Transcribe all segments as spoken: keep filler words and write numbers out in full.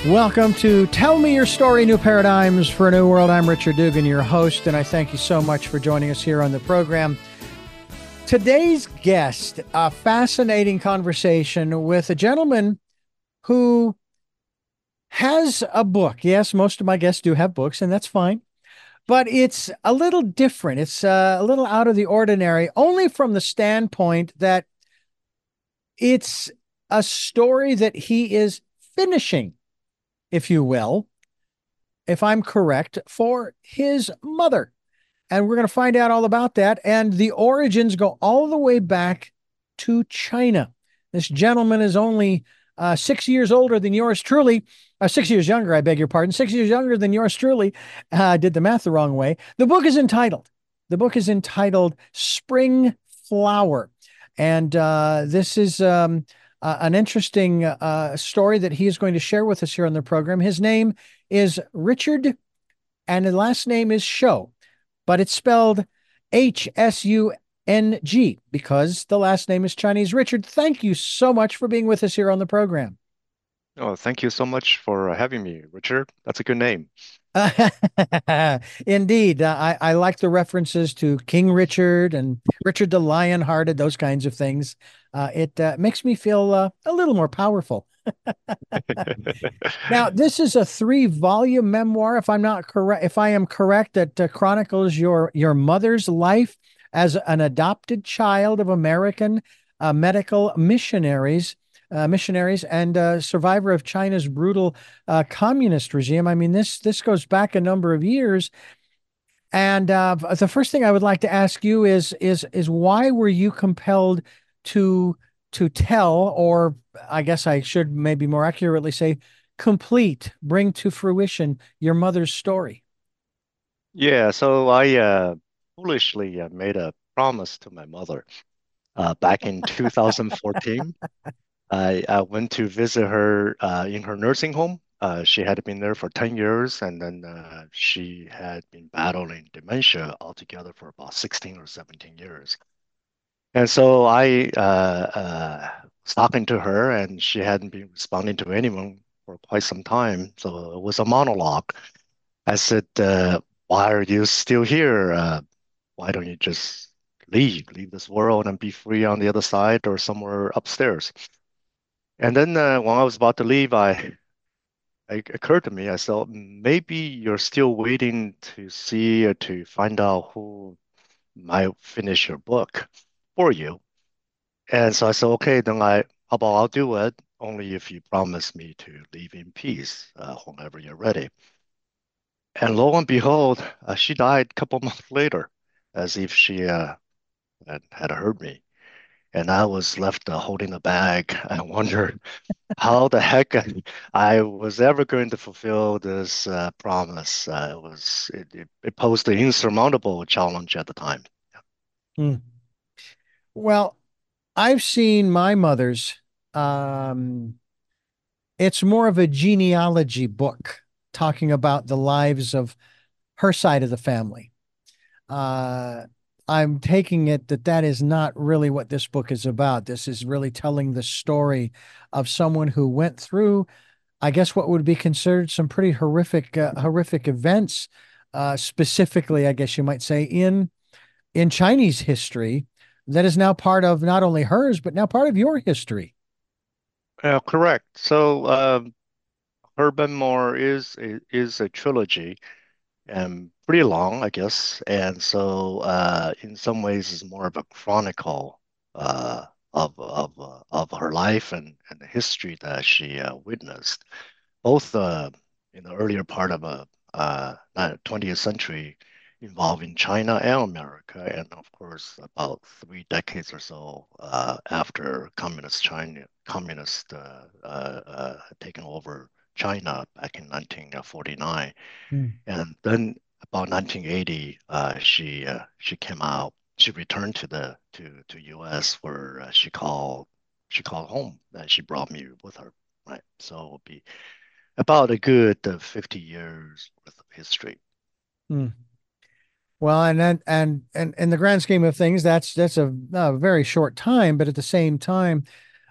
Welcome to Tell Me Your Story, New Paradigms for a New World. I'm Richard Dugan, your host, and I thank you so much for joining us here on the program. Today's guest, a fascinating conversation with a gentleman who has a book. Yes, most of my guests do have books, and that's fine. But it's a little different. It's uh, a little out of the ordinary, only from the standpoint that it's a story that he is finishing, if you will, if I'm correct, for his mother. And we're going to find out all about that. And the origins go all the way back to China. This gentleman is only uh, six years older than yours truly, uh, six years younger, I beg your pardon, six years younger than yours truly. I uh, did the math the wrong way. The book is entitled, the book is entitled Spring Flower. And uh, this is um, uh, an interesting uh, story that he is going to share with us here on the program. His name is Richard, and his last name is Shou, but it's spelled H S U N G because the last name is Chinese. Richard, thank you so much for being with us here on the program. Oh, thank you so much for having me, Richard. That's a good name. Indeed. Uh, I, I like the references to King Richard and Richard the Lionhearted, those kinds of things. Uh, it uh, makes me feel uh, a little more powerful. Now, this is a three-volume memoir, if I'm not correct, if I am correct, that uh, chronicles your your mother's life as an adopted child of American uh, medical missionaries, uh, missionaries, and uh, survivor of China's brutal uh, communist regime. I mean, this this goes back a number of years. And uh, the first thing I would like to ask you is is is why were you compelled to to tell, or I guess I should maybe more accurately say, complete, bring to fruition your mother's story? Yeah, so I uh, foolishly uh, made a promise to my mother uh, back in two thousand fourteen. I, I went to visit her uh, in her nursing home. Uh, she had been there for ten years, and then uh, she had been battling dementia altogether for about sixteen or seventeen years. And so I uh, uh, was talking to her, and she hadn't been responding to anyone for quite some time. So it was a monologue. I said, uh, "Why are you still here? Uh, why don't you just leave, leave this world and be free on the other side or somewhere upstairs?" And then uh, when I was about to leave, I it occurred to me, I thought maybe you're still waiting to see or to find out who might finish your book for you. And so I said, okay, then I, how about I'll do it only if you promise me to leave in peace uh, whenever you're ready. And lo and behold, uh, she died a couple months later, as if she uh, had, had heard me. And I was left uh, holding the bag. I wondered how the heck I, I was ever going to fulfill this uh, promise. Uh, it was it, it, it posed an insurmountable challenge at the time. Hmm. Well, I've seen my mother's. Um, it's more of a genealogy book talking about the lives of her side of the family. Uh, I'm taking it that that is not really what this book is about. This is really telling the story of someone who went through, I guess, what would be considered some pretty horrific, uh, horrific events, uh, specifically, I guess you might say, in in Chinese history that is now part of not only hers, but now part of your history. Uh, correct. So um, her memoir is is a trilogy and pretty long, I guess. And so, uh, in some ways, it's more of a chronicle uh, of of uh, of her life and and the history that she uh, witnessed, both uh, in the earlier part of a uh, uh, twentieth century involving China and America, and of course, about three decades or so uh, after communist China, communist uh, uh, uh, had taken over China back in nineteen forty-nine. Mm. And then about nineteen eighty, uh, she uh, she came out. She returned to the to to U S where uh, she called she called home, and she brought me with her. Right, so it'll be about a good uh, fifty years worth of history. Mm. Well, and then and and in the grand scheme of things, that's that's a, a very short time, but at the same time,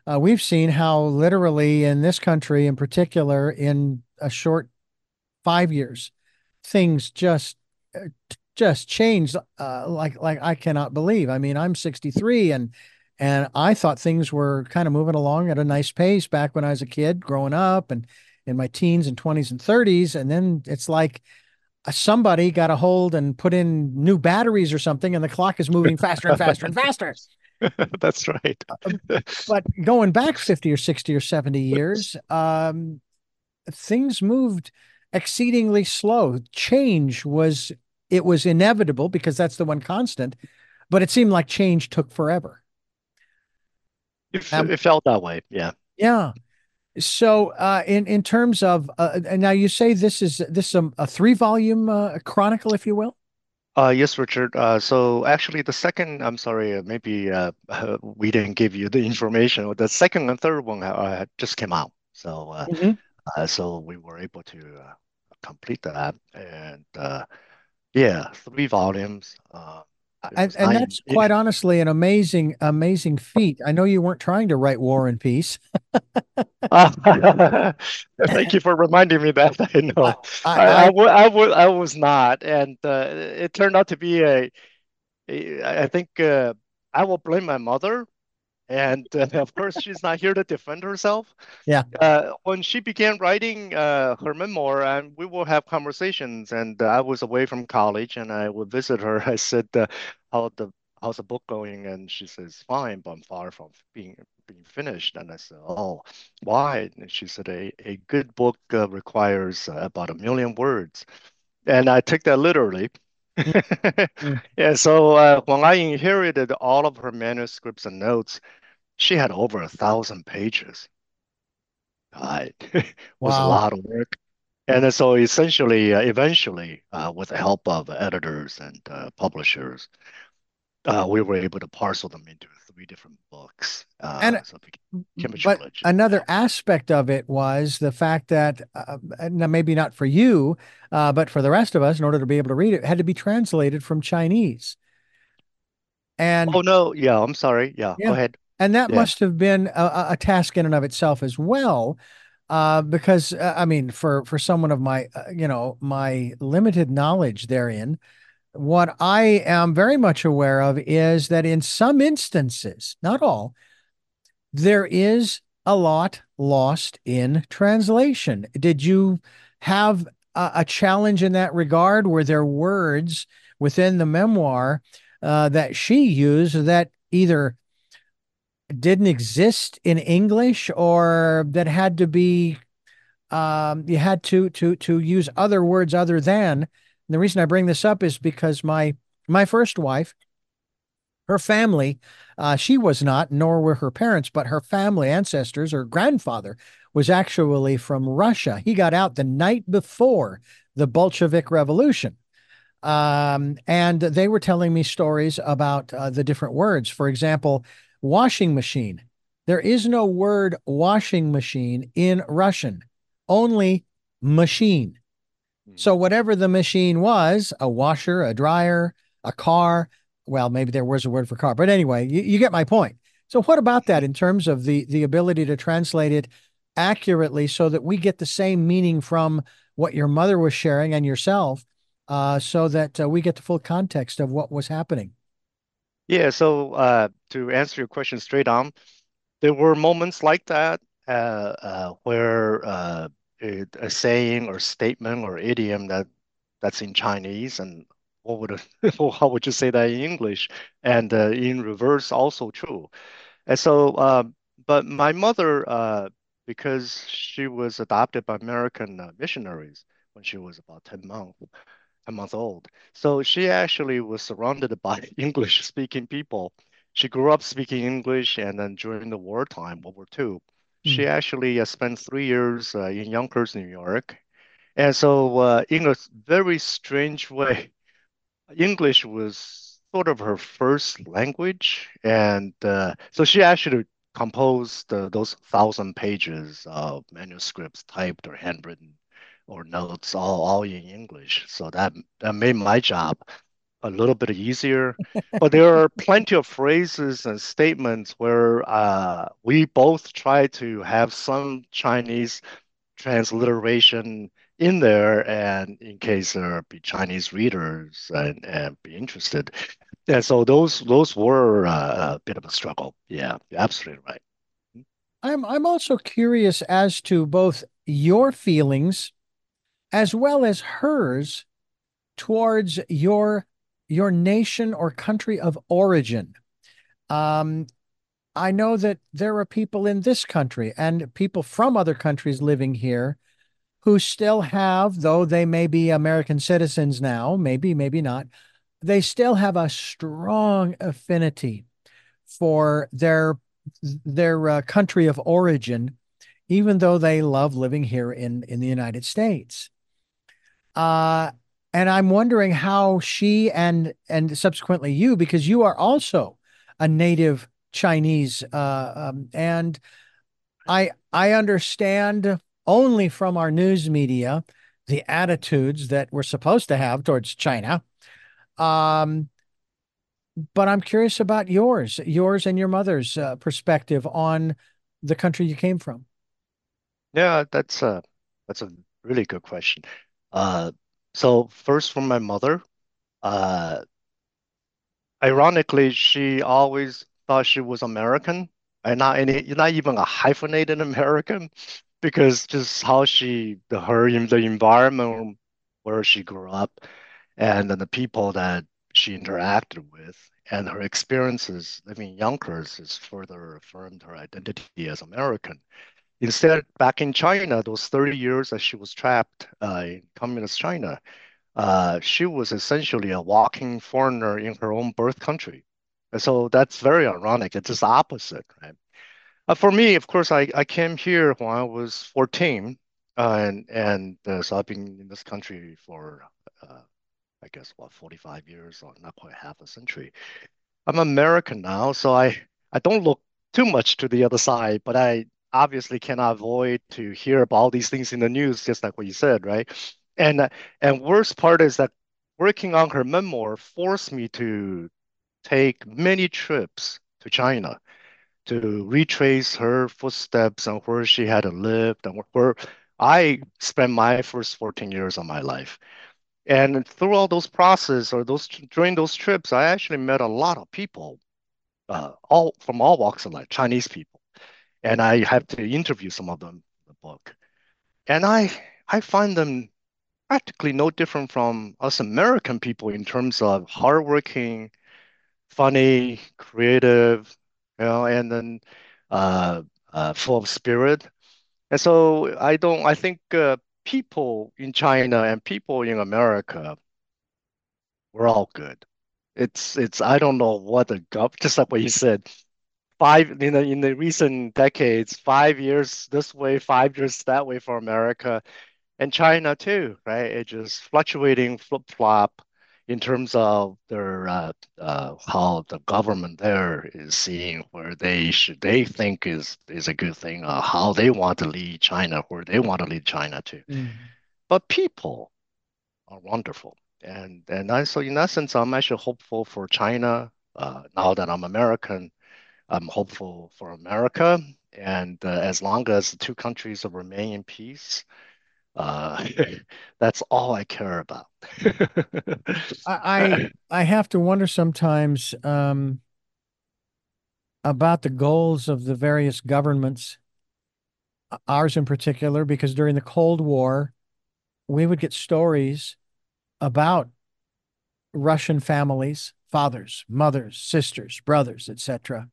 Uh, we've seen how literally in this country in particular, in a short five years, things just uh, just changed uh, like like I cannot believe. I mean, I'm sixty-three and and I thought things were kind of moving along at a nice pace back when I was a kid growing up and in my teens and twenties and thirties. And then it's like uh, somebody got a hold and put in new batteries or something, and the clock is moving faster and faster and faster. That's right. Uh, But going back fifty or sixty or seventy years, um, things moved exceedingly slow. Change was it was inevitable because that's the one constant, but it seemed like change took forever. It, f- Um, it felt that way. Yeah. yeah. So, uh, in in terms of uh, and now you say this is this is a, a three volume uh, chronicle, if you will. Uh, yes, Richard. Uh, so actually, the second, I'm sorry, uh, maybe uh, uh, we didn't give you the information. The second and third one uh, just came out. So, uh, Mhm. uh, so we were able to uh, complete that. And uh, yeah, three volumes. Uh, it And was and nine. that's quite honestly an amazing amazing feat. I know you weren't trying to write War and Peace. Uh, thank you for reminding me that. I I know. I, I, I, I w I, w I was not. And uh, it turned out to be a, a I think uh, I will blame my mother. And uh, of course, she's not here to defend herself. yeah. Uh, when she began writing uh, her memoir, and we will have conversations, and uh, I was away from college, and I would visit her. I said, uh, "How the how's the book going?" And she says, "Fine, but I'm far from being being finished." And I said, "Oh, why?" And she said, "A a good book uh, requires uh, about a million words," and I took that literally. Mhm. Yeah, so uh, when I inherited all of her manuscripts and notes, she had over a thousand pages. Uh, it was a Wow. lot of work. And then so essentially, uh, eventually, uh, with the help of editors and uh, publishers, uh, we were able to parcel them into three different books. And Uh, so it became a but trilogy. another Yeah. aspect of it was the fact that uh, now maybe not for you, uh, but for the rest of us, in order to be able to read it, it had to be translated from Chinese. And Oh no, yeah, I'm sorry. Yeah, go yeah, ahead. and that Yeah. must have been a, a task in and of itself as well, uh, because uh, I mean, for for someone of my uh, you know my limited knowledge therein, what I am very much aware of is that in some instances, not all, there is a lot lost in translation. Did you have a, a challenge in that regard? Were there words within the memoir uh, that she used that either didn't exist in English or that had to be um, you had to to to use other words other than? And the reason I bring this up is because my my first wife, her family, uh, she was not, nor were her parents, but her family ancestors, her grandfather was actually from Russia. He got out the night before the Bolshevik Revolution. Um, and they were telling me stories about uh, the different words. For example, washing machine. There is no word washing machine in Russian, only machine. Mhm. So whatever the machine was, a washer, a dryer, a car, well, maybe there was a word for car, but anyway, you, you get my point. So what about that in terms of the the ability to translate it accurately so that we get the same meaning from what your mother was sharing and yourself, uh, so that uh, we get the full context of what was happening? Yeah, so uh, to answer your question straight on, there were moments like that uh, uh, where uh, it, a saying or statement or idiom that that's in Chinese, and what would it, how would you say that in English? And uh, in reverse, also true. And so, uh, but my mother, uh, because she was adopted by American uh, missionaries when she was about ten months, ten months old, so she actually was surrounded by English-speaking people. She grew up speaking English, and then during the wartime, World War Two, Hmm. she actually uh, spent three years uh, in Yonkers, New York. And so, uh, in a very strange way, English was sort of her first language, and uh, so she actually composed uh, those thousand pages of manuscripts, typed or handwritten, or notes, all all in English. So that that made my job a little bit easier. But there are plenty of phrases and statements where uh, we both try to have some Chinese transliteration in there, and in case there be Chinese readers and, and be interested. And so those those were uh, a bit of a struggle. Yeah, you're absolutely right. I'm I'm also curious as to both your feelings as well as hers towards your your nation or country of origin. Um, I know that there are people in this country and people from other countries living here who still have, though they may be American citizens now, maybe, maybe not, they still have a strong affinity for their their uh, country of origin, even though they love living here in in the United States. Uh, and I'm wondering how she and and subsequently you, because you are also a native Chinese, uh, um, and I I understand only from our news media the attitudes that we're supposed to have towards China. Um, but I'm curious about yours, yours and your mother's uh, perspective on the country you came from. Yeah, that's a that's a really good question. Uh, so first from my mother, uh, ironically, she always thought she was American and not any, not even a hyphenated American, because just how she, the her in the environment where she grew up, and then the people that she interacted with, and her experiences living in Yonkers has further affirmed her identity as American. Instead, back in China, those thirty years that she was trapped uh, in communist China, uh, she was essentially a walking foreigner in her own birth country. And so that's very ironic. It's just opposite, right? Uh, for me, of course, I, I came here when I was fourteen, uh, and and uh, so I've been in this country for, uh, I guess, what, forty-five years, or not quite half a century. I'm American now, so I I don't look too much to the other side, but I obviously cannot avoid to hear about all these things in the news, just like what you said, right? And uh, and worst part is that working on her memoir forced me to take many trips to China to retrace her footsteps and where she had lived and where I spent my first fourteen years of my life. And through all those process or those during those trips, I actually met a lot of people, uh, all from all walks of life, Chinese people, and I have to interview some of them in the book. And I I find them practically no different from us American people in terms of hardworking, funny, creative, you know, and then uh, uh, full of spirit. And so I don't. I think uh, people in China and people in America, we're all good. It's it's. I don't know what the gov. Just like what you said, five in the in the recent decades, five years this way, five years that way for America and China too, right? It just fluctuating flip-flop in terms of their uh, uh, how the government there is seeing where they should they think is is a good thing, uh, how they want to lead China, where they want to lead China to. Mm. But people are wonderful, and and I, so in that sense, I'm actually hopeful for China. Uh, now that I'm American, I'm hopeful for America, and uh, as long as the two countries remain in peace, uh, that's all I care about. I I, I have to wonder sometimes um, about the goals of the various governments, ours in particular, because during the Cold War, we would get stories about Russian families, fathers, mothers, sisters, brothers, et cetera,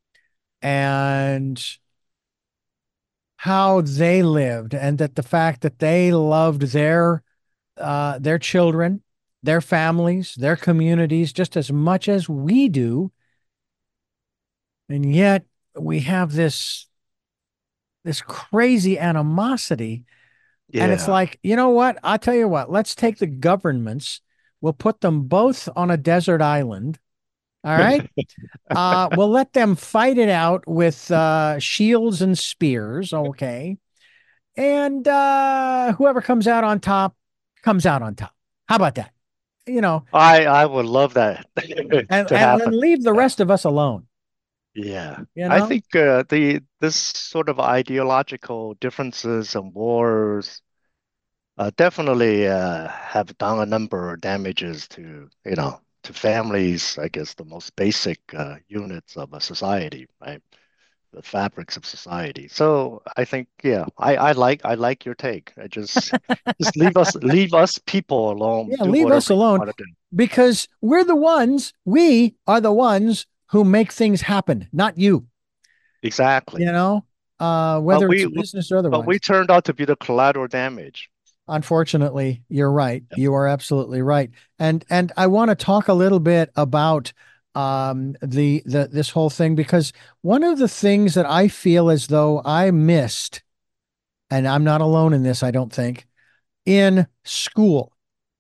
and how they lived, and that the fact that they loved their uh, their children, their families, their communities just as much as we do, and yet we have this this crazy animosity. And it's Yeah. like, you know what? I'll tell you what, let's take the governments, we'll put them both on a desert island. All right. Uh, we'll let them fight it out with uh, shields and spears. Okay. And uh, whoever comes out on top comes out on top. How about that? you know, I I would love that and, to and, and happen. leave the Yeah. rest of us alone, Yeah. you I know? think uh, the this sort of ideological differences and wars uh, definitely uh, have done a number of damages to, you know, to families, I guess the most basic uh, units of a society, right? The fabrics of society. So I think, yeah, I, I like I like your take. I just just leave us leave us people alone. Yeah, Do leave us whatever you alone want to do. because we're the ones, we are the ones who make things happen, not you, Exactly. you know, uh, But whether it's we business or but we otherwise. turned out to be the collateral damage. Unfortunately, you're right. You are absolutely right. And and I want to talk a little bit about um the the this whole thing because one of the things that I feel as though I missed, and I'm not alone in this, I don't think, in school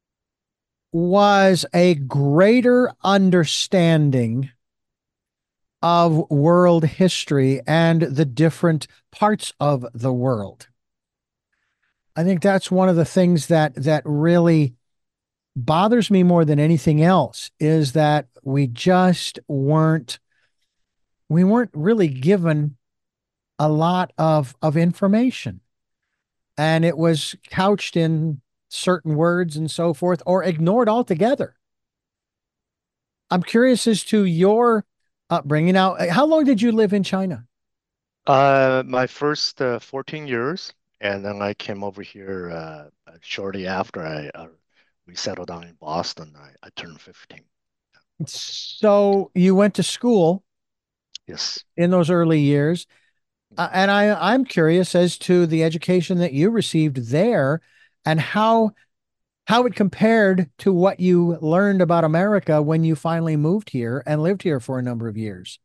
was a greater understanding of world history and the different parts of the world. I think that's one of the things that that really bothers me more than anything else is that we just weren't we weren't really given a lot of of information, and it was couched in certain words and so forth or ignored altogether. I'm curious as to your upbringing. Now, how long did you live in China? Uh, my first uh, fourteen years, and then I came over here uh, uh, shortly after I uh, we settled down in Boston. I, I turned fifteen. So you went to school Yes. in those early years, uh, and I I'm curious as to the education that you received there and how how it compared to what you learned about America when you finally moved here and lived here for a number of years.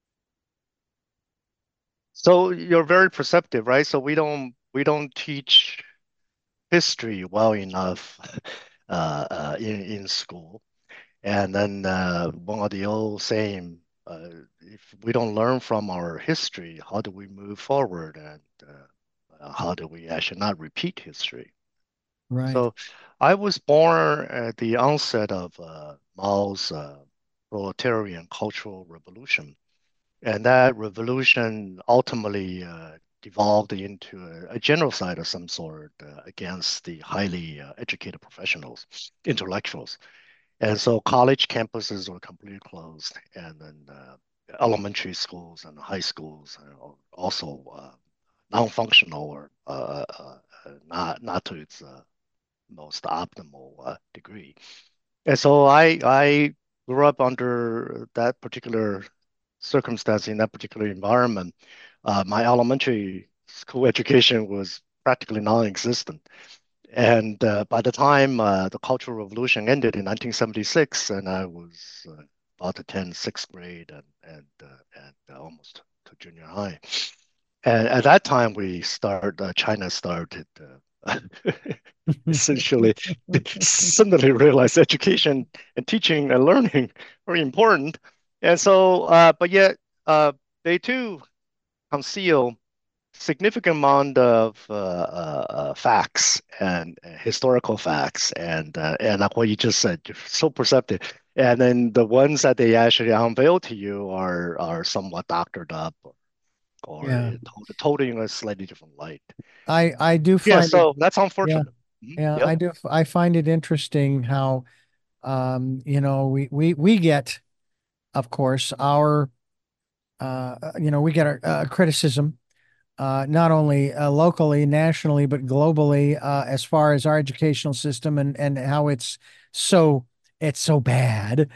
So you're very perceptive, right? So we don't we don't teach history well enough uh, uh, in in school. And then uh, one of the old saying, uh, if we don't learn from our history, how do we move forward? And uh, uh, how do we actually not repeat history? Right. So I was born at the onset of uh, Mao's uh, proletarian cultural revolution. And that revolution ultimately uh, devolved into a, a genocide of some sort uh, against the highly uh, educated professionals, intellectuals. And so college campuses were completely closed, and then uh, elementary schools and high schools are also uh, non-functional or uh, uh, uh, not not to its uh, most optimal uh, degree. And so I I grew up under that particular circumstance in that particular environment. Uh, my elementary school education was practically non-existent. And uh, by the time uh, the Cultural Revolution ended in nineteen seventy-six, and I was uh, about to attend sixth grade and and uh, and uh, almost to junior high. And at that time, we start uh, China started uh, essentially suddenly realized education and teaching and learning very important. And so, uh, but yet uh, they too conceal significant amount of uh, uh, uh, facts and uh, historical facts and uh, and like what you just said, you're so perceptive. And then the ones that they actually unveil to you are are somewhat doctored up or, or Yeah. told, told in a slightly different light. I I do Yeah, find it so that's yeah. unfortunate. Mhm. Yeah, Yep. I do I find it interesting how um you know we we we get of course our uh you know we get our uh, criticism uh, not only uh, locally, nationally, but globally, uh, as far as our educational system and and how it's so it's so bad.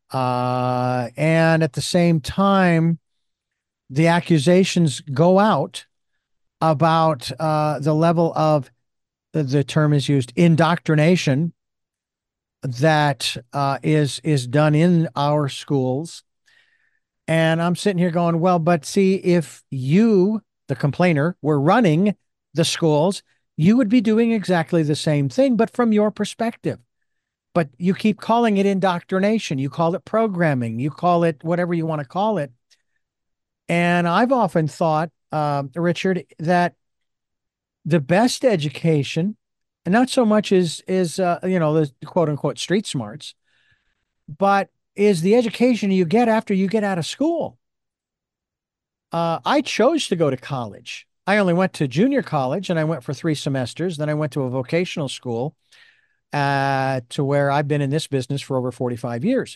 Uh, and at the same time, the accusations go out about uh, the level of the term is used indoctrination that uh, is is done in our schools. And I'm sitting here going, well, but see, if you, the complainer, were running the schools, you would be doing exactly the same thing, but from your perspective. But you keep calling it indoctrination. You call it programming. You call it whatever you want to call it. And I've often thought, uh, Richard, that the best education, and not so much is is uh, you know, the quote unquote street smarts, but is the education you get after you get out of school. Uh, I chose to go to college. I only went to junior college and I went for three semesters. Then I went to a vocational school uh, to where I've been in this business for over forty-five years.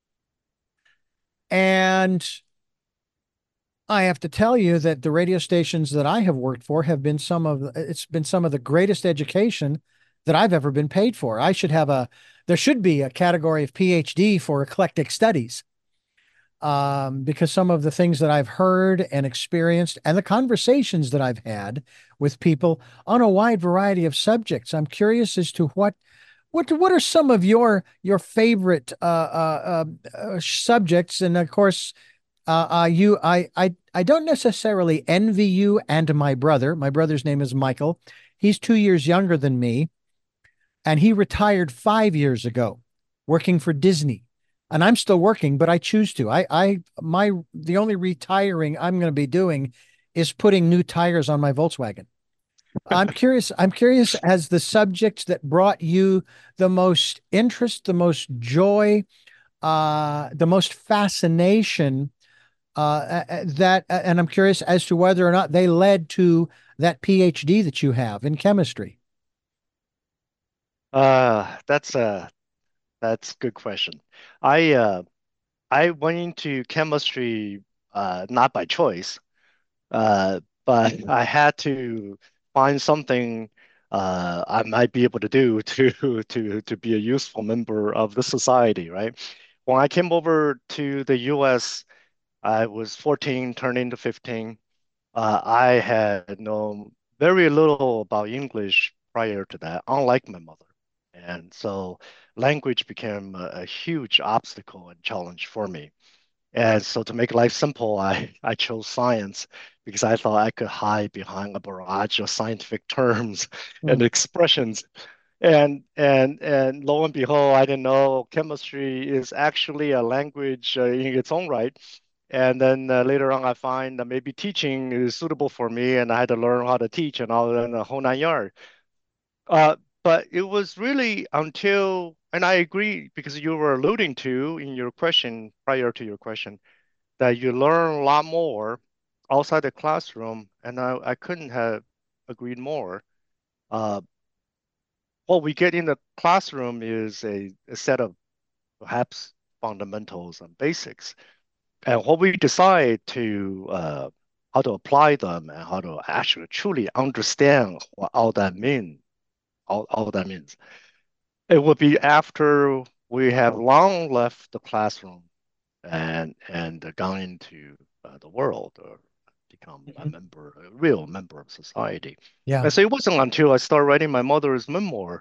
And I have to tell you that the radio stations that I have worked for have been some of it's been some of the greatest education that I've ever been paid for. I should have a there should be a category of PhD for eclectic studies, um, because some of the things that I've heard and experienced and the conversations that I've had with people on a wide variety of subjects. I'm curious as to what what what are some of your your favorite uh, uh, uh, uh, subjects, and of course uh, uh, you, I, I, I don't necessarily envy you and my brother. My brother's name is Michael. He's two years younger than me, and he retired five years ago, working for Disney. And I'm still working, but I choose to. I, I, my, the only retiring I'm going to be doing is putting new tires on my Volkswagen. I'm curious. I'm curious as the subjects that brought you the most interest, the most joy, uh, the most fascination uh, uh, uh, that, uh, and I'm curious as to whether or not they led to that PhD that you have in chemistry. Uh, that's a that's a good question. I uh I went into chemistry uh not by choice, uh, but I had to find something uh I might be able to do to to to be a useful member of the society, right? When I came over to the U S, I was fourteen, turning to fifteen. Uh, I had known very little about English prior to that, unlike my mother. And so language became a, a huge obstacle and challenge for me. And so to make life simple, I, I chose science because I thought I could hide behind a barrage of scientific terms and Mm. expressions. And and and lo and behold, I didn't know chemistry is actually a language uh, in its own right. And then uh, later on, I find that maybe teaching is suitable for me, and I had to learn how to teach and all in the whole nine yard. Uh, but it was really until, and I agree because you were alluding to in your question prior to your question that you learn a lot more outside the classroom, and I, I couldn't have agreed more. Uh, what we get in the classroom is a, a set of perhaps fundamentals and basics. And what we decide to uh, how to apply them and how to actually truly understand what all that mean, all, all that means. It will be after we have long left the classroom and and gone into uh, the world or become a Mhm. member, a real member of society. Yeah. And so it wasn't until I started writing my mother's memoir,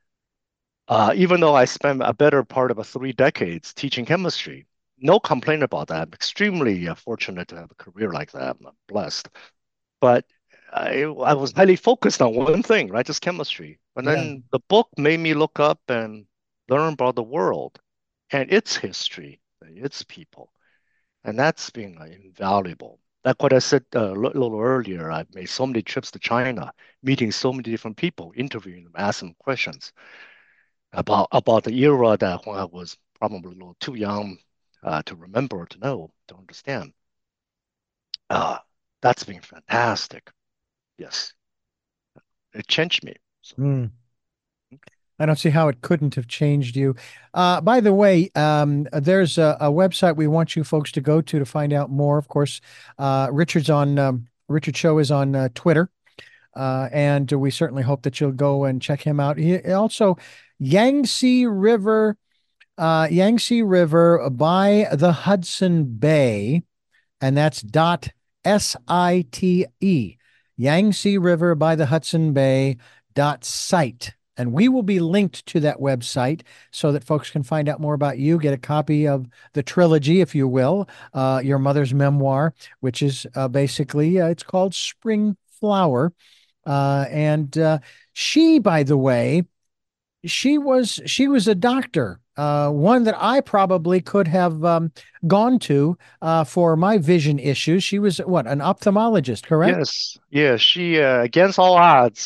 uh, even though I spent a better part of a three decades teaching chemistry, no complaint about that. I'm extremely uh, fortunate to have a career like that. I'm blessed. But I, I was highly focused on one thing, right? Just chemistry. And Yeah. then the book made me look up and learn about the world and its history, its people. And that's been uh, invaluable. Like what I said uh, a little earlier, I've made so many trips to China, meeting so many different people, interviewing them, asking them questions about about the era that when I was probably a little too young uh, to remember, to know, to understand. Uh, that's been fantastic. Yes, it changed me. So, Mm. I don't see how it couldn't have changed you. Uh, by the way, um, there's a, a website we want you folks to go to to find out more. Of course, uh, Richard's on um, Richard Show is on uh, Twitter, uh, and we certainly hope that you'll go and check him out. He also Yangtze River, uh, Yangtze River by the Hudson Bay, and that's dot S I T E, Yangtze River by the Hudson Bay dot site. And we will be linked to that website so that folks can find out more about you, get a copy of the trilogy, if you will, uh, your mother's memoir, which is uh, basically, uh, it's called Spring Flower. Uh, and uh, she, by the way, she was she was a doctor, uh, one that I probably could have um, gone to uh, for my vision issues. She was what, an ophthalmologist, correct? yes, yeah, she uh, against all odds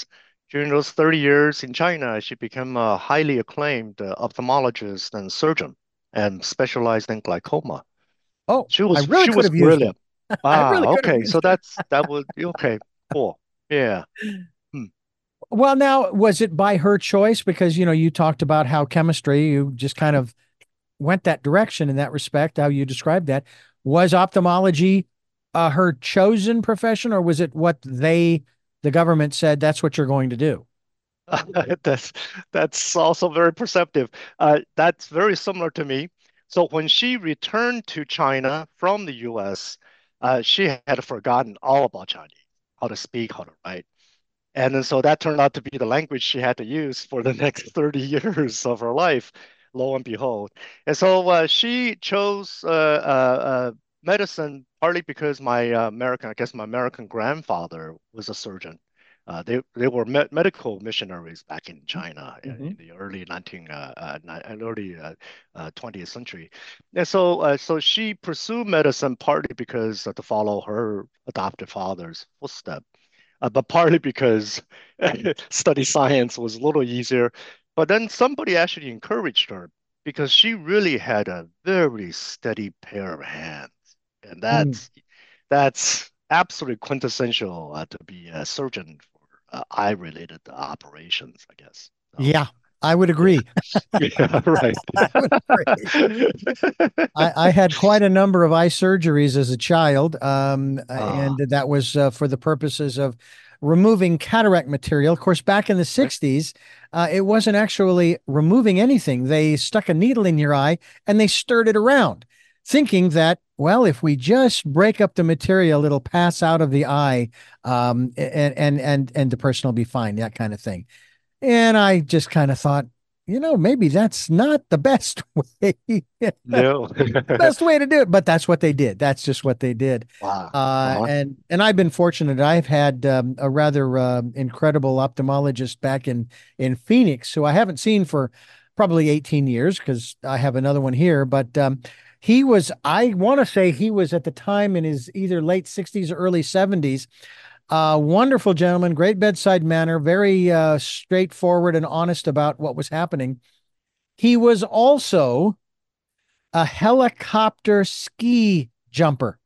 during those thirty years in China, she became a highly acclaimed uh, ophthalmologist and surgeon and specialized in glaucoma. Oh, She I was really she could was have used her. brilliant. I Ah, really could have okay. So used her. that's that would okay. Cool. Yeah. Hmm. Well, now, was it by her choice? Because, you know, you talked about how chemistry, you just kind of went that direction in that respect, how you described that. Was ophthalmology uh, her chosen profession, or was it what they, the government said, that's what you're going to do? That's that's also very perceptive. Uh, that's very similar to me. So when she returned to China from the U S, uh, she had forgotten all about Chinese, how to speak, how to write. And then so that turned out to be the language she had to use for the next thirty years of her life, lo and behold. And so uh, she chose uh, uh, uh, medicine partly because my uh, American, I guess my American grandfather was a surgeon. Uh, they they were me medical missionaries back in China in, Hmm. in the early nineteen uh, uh, early uh, uh, twentieth century, and so uh, so she pursued medicine partly because uh, to follow her adopted father's footsteps, uh, but partly because study science was a little easier. But then somebody actually encouraged her because she really had a very steady pair of hands, and Mm. that's that's absolutely quintessential uh, to be a surgeon for uh, eye-related operations, I guess. So Yeah, I would yeah, agree. yeah, right. I would agree. I, I had quite a number of eye surgeries as a child, um, and Ah, that was uh, for the purposes of removing cataract material. Of course, back in the right. sixties, uh, it wasn't actually removing anything. They stuck a needle in your eye and they stirred it around, thinking that, well, if we just break up the material, it'll pass out of the eye, um, and and and and the person will be fine. That kind of thing. And I just kind of thought, you know, maybe that's not the best way, No. best way to do it. But that's what they did. That's just what they did. Wow. Uh, Uh-huh. and and I've been fortunate. I've had um, a rather uh, incredible ophthalmologist back in in Phoenix, who I haven't seen for probably eighteen years because I have another one here. But um, he was, I want to say, he was at the time in his either late sixties or early seventies. Uh, wonderful gentleman, great bedside manner, very uh, straightforward and honest about what was happening. He was also a helicopter ski jumper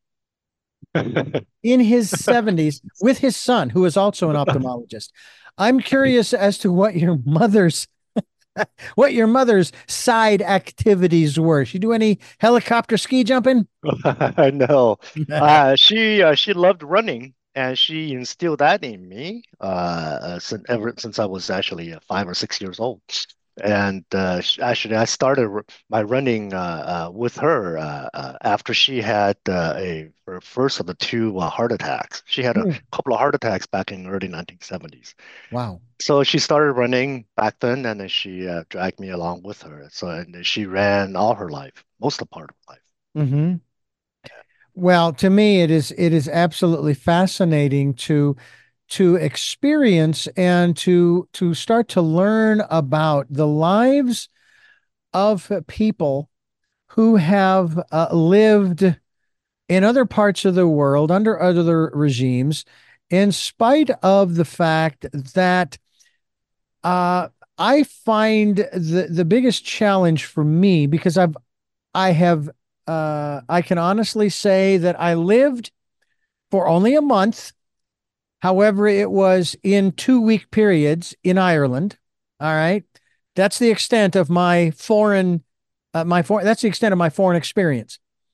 in his seventies with his son, who is also an ophthalmologist. I'm curious as to what your mother's what your mother's side activities were. She do any helicopter ski jumping? I know. Uh, she uh, she loved running, and she instilled that in me uh, uh, since ever since I was actually uh, five or six years old. And uh, sh- actually, I started r- my running uh, uh, with her uh, uh, after she had uh, a her first of the two uh, heart attacks. She had a couple of heart attacks back in the early nineteen seventies. Wow. So she started running back then, and then she uh, dragged me along with her. So and she ran all her life, most of the part of her life. Hmm. Well, to me, it is it is absolutely fascinating to to experience and to to start to learn about the lives of people who have uh, lived in other parts of the world under other regimes, in spite of the fact that uh, I find the the biggest challenge for me because I've I have uh, I can honestly say that I lived for only a month. However, it was in two week periods in Ireland. All right. That's the extent of my foreign, uh, my foreign, that's the extent of my foreign experience.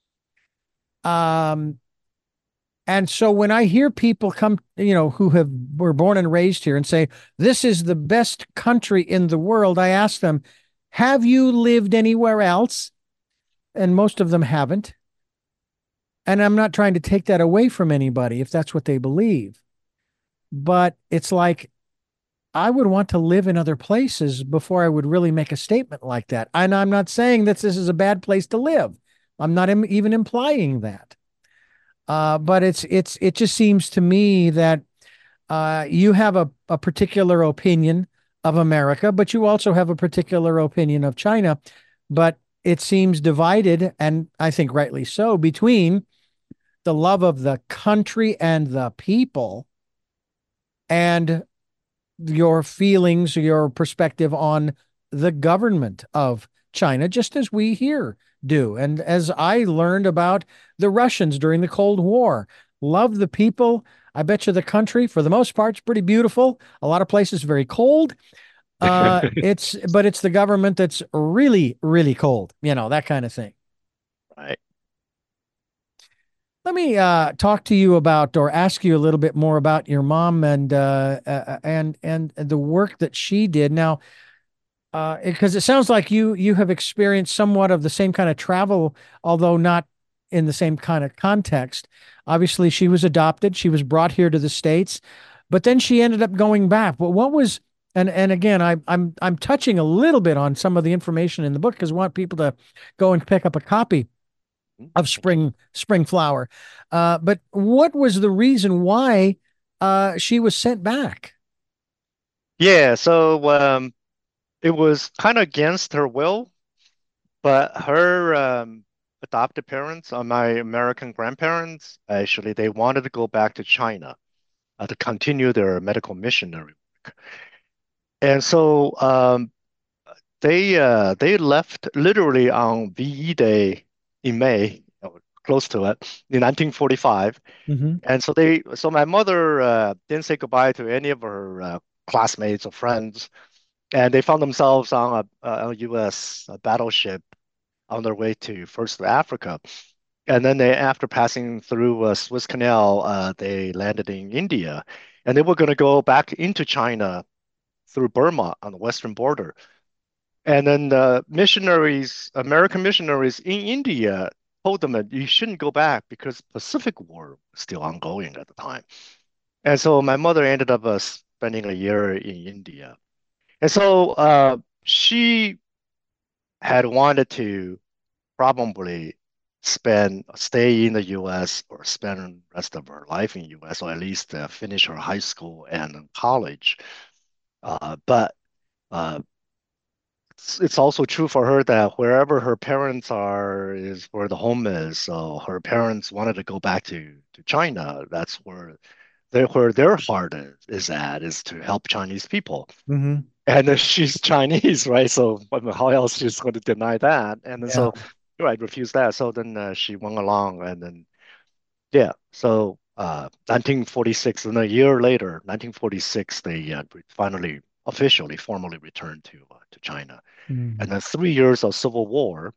Um, and so when I hear people come, you know, who have were born and raised here and say, this is the best country in the world, I ask them, have you lived anywhere else? And most of them haven't. And I'm not trying to take that away from anybody if that's what they believe. But it's like, I would want to live in other places before I would really make a statement like that. And I'm not saying that this is a bad place to live. I'm not im- even implying that. Uh, but it's it's it just seems to me that uh, you have a, a particular opinion of America, but you also have a particular opinion of China. But it seems divided, and I think rightly so, between the love of the country and the people and your feelings, your perspective on the government of China, just as we here do. And as I learned about the Russians during the Cold War, love the people. I bet you the country, for the most part, is pretty beautiful. A lot of places very cold. Uh, it's but it's the government that's really, really cold. You know, that kind of thing. Right. Let me uh, talk to you about, or ask you a little bit more about your mom and uh, uh, and and the work that she did. Now, uh, because it sounds like you you have experienced somewhat of the same kind of travel, although not in the same kind of context. Obviously, she was adopted. She was brought here to the States, but then she ended up going back. But what was and and again, I, I'm I'm touching a little bit on some of the information in the book because I want people to go and pick up a copy Mhm. of Thank you. spring spring flower. Uh, but what was the reason why uh, she was sent back? Yeah, so um, it was kind of against her will, but her um, adopted parents, uh, my American grandparents, actually, they wanted to go back to China uh, to continue their medical missionary work. And so um, they uh, they left literally on V E Day in May, or close to it, in nineteen forty-five. Hmm. And so they, so my mother uh, didn't say goodbye to any of her uh, classmates or friends, and they found themselves on a, a U S battleship on their way to first to Africa. And then they, after passing through uh, Suez Canal, uh, they landed in India, and they were going to go back into China through Burma on the western border. And then the missionaries, American missionaries in India, told them that you shouldn't go back because Pacific War was still ongoing at the time. And so my mother ended up uh, spending a year in India. And so uh, she had wanted to probably spend stay in the U S or spend the rest of her life in U S or at least uh, finish her high school and college. Uh, but uh, it's, it's also true for her that wherever her parents are is where the home is. So her parents wanted to go back to, to China. That's where their where their heart is, is at, is to help Chinese people. Hmm. And then she's Chinese, right? So I mean, how else she's going to deny that? And then Yeah. so, right, refuse that. So then uh, she went along, and then yeah. So uh, nineteen forty-six, and a year later, nineteen forty-six, they uh, finally officially, formally returned to uh, to China. And Mm. then three years of civil war,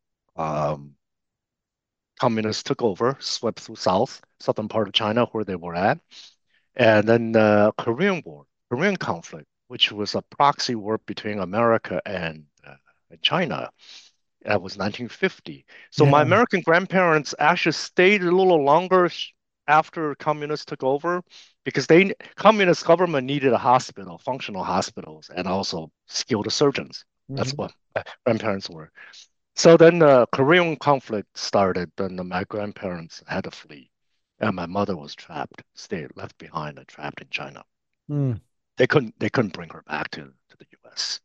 um, communists took over, swept through south, southern part of China where they were at. And then the Korean War, Korean conflict, which was a proxy war between America and, uh, and China. That was nineteen fifty. So my Yeah. American grandparents actually stayed a little longer after communists took over because they communist government needed a hospital, functional hospitals, and also skilled surgeons. That's Hmm. what grandparents were. So then the Korean conflict started, and my grandparents had to flee. And my mother was trapped, stayed left behind and trapped in China. Mm. They couldn't they couldn't bring her back to, to the U S.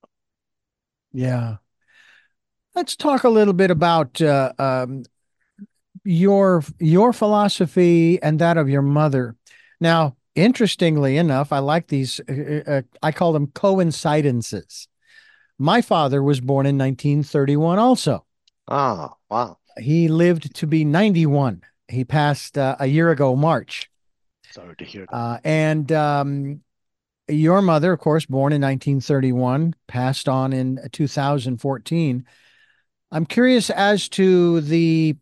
Yeah. Let's talk a little bit about uh, um, your your philosophy and that of your mother. Now, interestingly enough, I like these. Uh, uh, I call them coincidences. My father was born in nineteen thirty-one. Also, Ah, wow. he lived to be ninety-one. He passed uh, a year ago, March. Sorry to hear that. Uh, and um, your mother, of course, born in nineteen thirty-one, passed on in two thousand fourteen. I'm curious as to the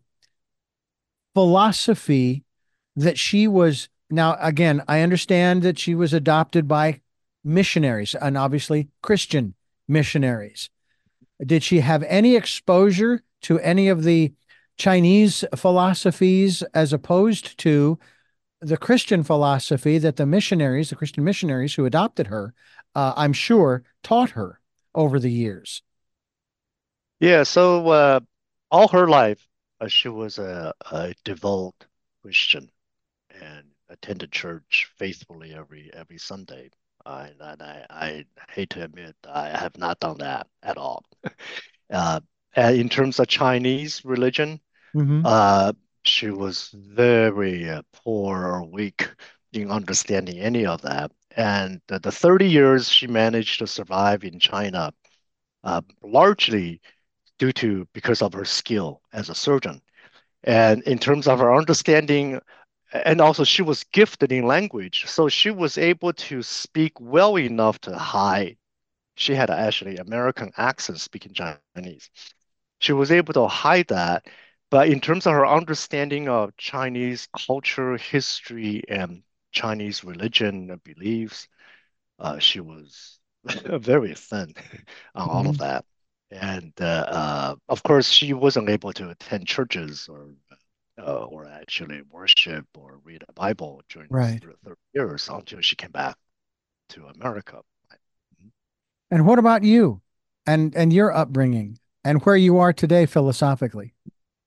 philosophy that she was. Now, again, I understand that she was adopted by missionaries and obviously Christian missionaries. Did she have any exposure to any of the Chinese philosophies as opposed to the Christian philosophy that the missionaries, the Christian missionaries who adopted her, uh, I'm sure, taught her over the years? Yeah, so uh, all her life, uh, she was a, a devout Christian and attended church faithfully every every Sunday. Uh, and I, I hate to admit, I have not done that at all. Uh, and in terms of Chinese religion, Hmm. uh, she was very uh, poor or weak in understanding any of that. And the, the thirty years she managed to survive in China, uh, largely due to because of her skill as a surgeon. And in terms of her understanding, and also she was gifted in language, so she was able to speak well enough to hide. She had actually American accent speaking Chinese. She was able to hide that. But in terms of her understanding of Chinese culture, history, and Chinese religion and beliefs, uh, she was very thin on all of Mhm. that. And uh, uh, of course, she wasn't able to attend churches or uh, or actually worship or read a Bible during those Right. thirty years until she came back to America. And what about you and and your upbringing and where you are today philosophically?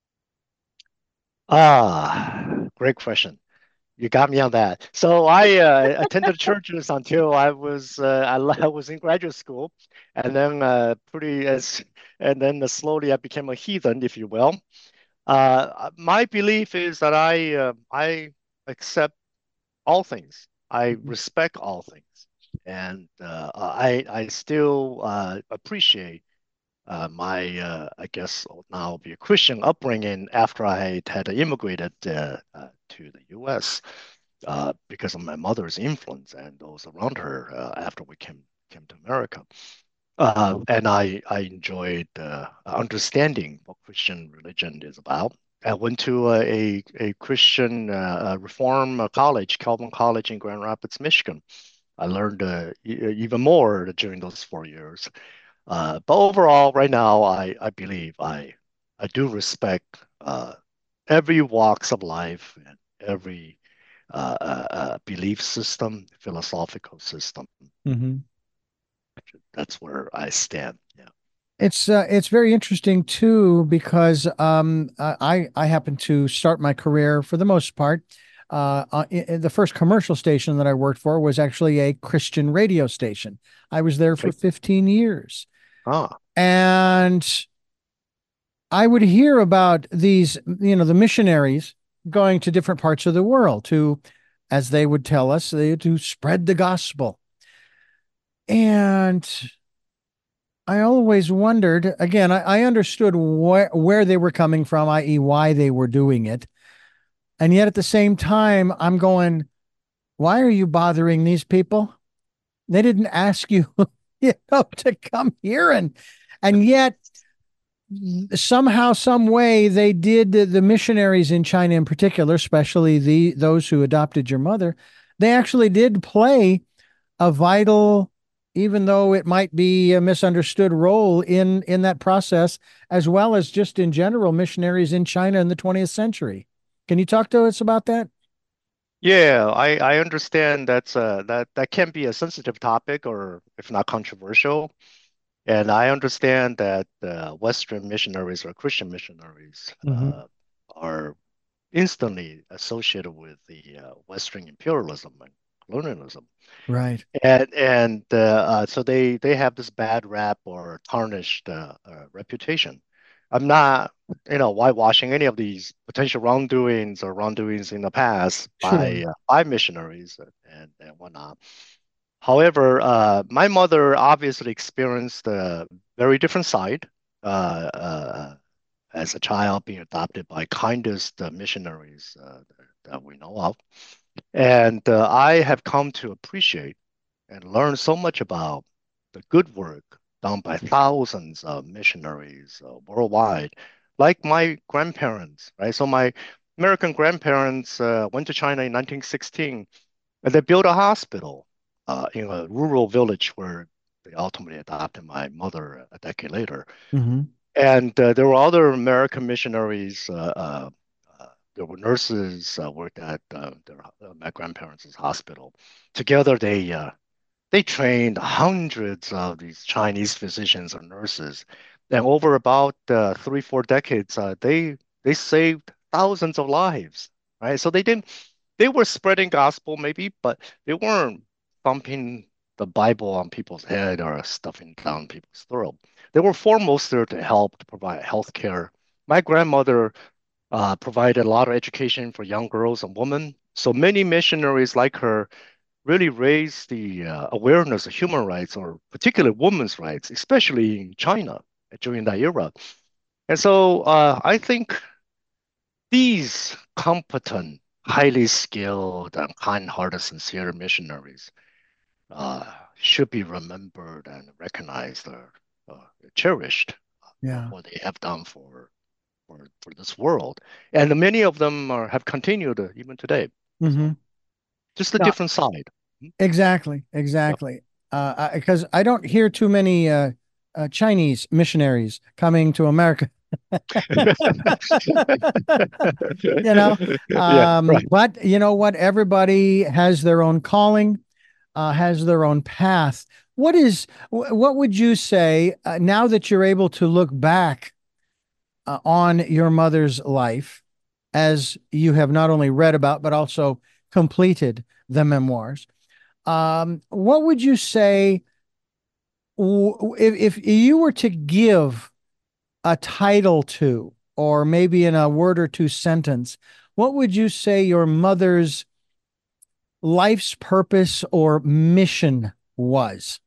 Ah, great question. You got me on that. So I uh, attended churches until I was uh, I, le- I was in graduate school, and then uh, pretty as and then uh, slowly I became a heathen, if you will. Uh, my belief is that I uh, I accept all things. I Mhm. respect all things, and uh, I I still uh, appreciate uh, my uh, I guess now be a Christian upbringing after I had immigrated uh, uh, to the U S uh, because of my mother's influence and those around her uh, after we came came to America. Uh, and I I enjoyed uh, understanding what Christian religion is about. I went to a a, a Christian uh, uh, reform uh, college, Calvin College in Grand Rapids, Michigan. I learned uh, e- even more during those four years. Uh, but overall, right now, I I believe I I do respect uh, every walks of life and every uh, uh, uh, belief system, philosophical system. Mhm. That's where I stand. Yeah. It's uh, it's very interesting too because um, I I happen to start my career for the most part. Uh, uh, i- i- the first commercial station that I worked for was actually a Christian radio station. I was there for Okay. fifteen years, Ah, and I would hear about these, you know, the missionaries going to different parts of the world to, as they would tell us, they, to spread the gospel. And I always wondered, again, I, I understood where where they were coming from, i e, why they were doing it. And yet at the same time, I'm going, why are you bothering these people? They didn't ask you, you know, to come here. And and yet somehow, some way, they did the, the missionaries in China in particular, especially the those who adopted your mother, they actually did play a vital, even though it might be a misunderstood role in in that process, as well as just in general missionaries in China in the twentieth century. Can you talk to us about that? yeah. I I understand that's uh that that can be a sensitive topic or if not controversial. And I understand that uh, Western missionaries or Christian missionaries Hmm. uh, are instantly associated with the uh, Western imperialism and colonialism. Right. And and uh, uh, so they they have this bad rap or tarnished uh, uh, reputation. I'm not, you know, whitewashing any of these potential wrongdoings or wrongdoings in the past Sure. by uh, by missionaries and and whatnot. However, uh, my mother obviously experienced a very different side uh, uh, as a child being adopted by kindest uh, missionaries uh, that we know of. And uh, I have come to appreciate and learn so much about the good work done by thousands of missionaries uh, worldwide, like my grandparents, right? So my American grandparents uh, went to China in nineteen sixteen and they built a hospital uh, in a rural village where they ultimately adopted my mother a decade later. Hmm. And uh, there were other American missionaries. Uh, uh, uh, there were nurses uh, worked at uh, their, uh, my grandparents' hospital. Together, they uh, they trained hundreds of these Chinese physicians and nurses, and over about uh, three, four decades, uh, they they saved thousands of lives, right? So they didn't. They were spreading gospel maybe, but they weren't thumping the Bible on people's head or stuffing down people's throat. They were foremost there to help to provide health care. My grandmother uh, provided a lot of education for young girls and women. So many missionaries like her really raise the uh, awareness of human rights, or particularly women's rights, especially in China during that era. And so uh, I think these competent, highly skilled, and kind-hearted, sincere missionaries uh, should be remembered and recognized, or uh, cherished for Yeah. what they have done for, for for this world. And many of them are, have continued uh, even today. Hmm. So just a different side. Mhm. Exactly, Yep. exactly. Uh, because I, I don't hear too many uh, uh, Chinese missionaries coming to America. You know, Yeah, um, right. but you know what? Everybody has their own calling, uh, has their own path. What is, wh- what would you say uh, now that you're able to look back uh, on your mother's life, as you have not only read about but also completed the memoirs? Um, what would you say w- if if you were to give a title to, or maybe in a word or two sentence, what would you say your mother's life's purpose or mission was?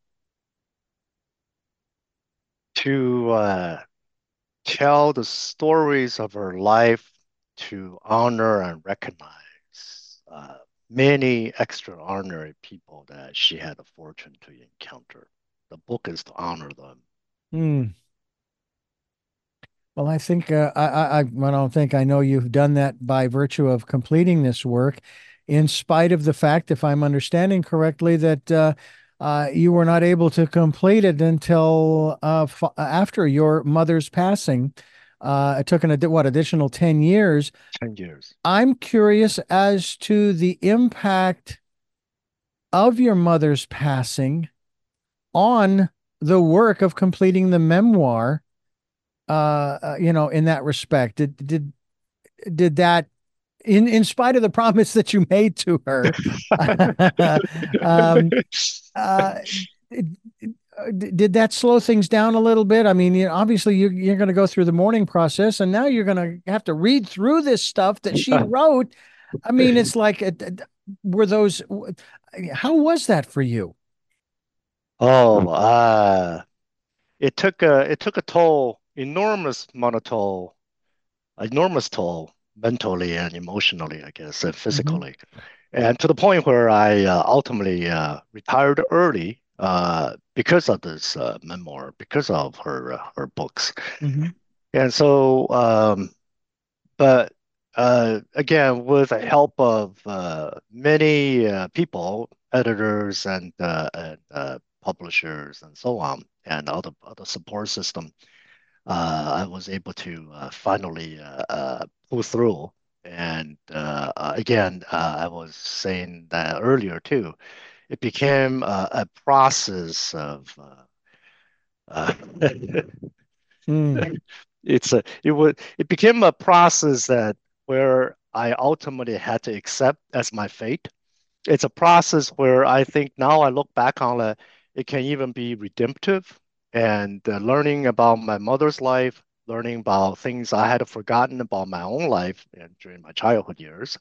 To uh, tell the stories of her life, to honor and recognize uh, many extraordinary people that she had the fortune to encounter. The book is to honor them. Hmm. Well, I think uh, I, I I I don't think I know you've done that by virtue of completing this work, in spite of the fact, if I'm understanding correctly, that uh, uh, you were not able to complete it until uh, f after your mother's passing. Uh, it took an addi- what additional ten years. ten years. I'm curious as to the impact of your mother's passing on the work of completing the memoir. Uh, uh, you know, in that respect, did did did that, in in spite of the promise that you made to her, um, uh, did that slow things down a little bit? I mean, you know, obviously you, you're going to go through the mourning process, and now you're going to have to read through this stuff that she wrote. I mean, it's like, uh, were those? How was that for you? Oh, uh, it took a it took a toll, enormous amount of toll, enormous toll mentally and emotionally, I guess, and Hmm. physically. And to the point where I uh, ultimately uh, retired early uh, because of this uh, memoir, because of her uh, her books. Hmm. And so, um, but uh, again, with the help of uh, many uh, people, editors and, uh, and uh, publishers and so on, and other other support system, uh, I was able to uh, finally uh, uh, pull through. And uh, uh, again, uh, I was saying that earlier too. It became uh, a process of uh, uh, Mm. it's a it was it became a process that where I ultimately had to accept as my fate. It's a process where I think now I look back on it, it can even be redemptive, and uh, learning about my mother's life, learning about things I had forgotten about my own life and during my childhood years.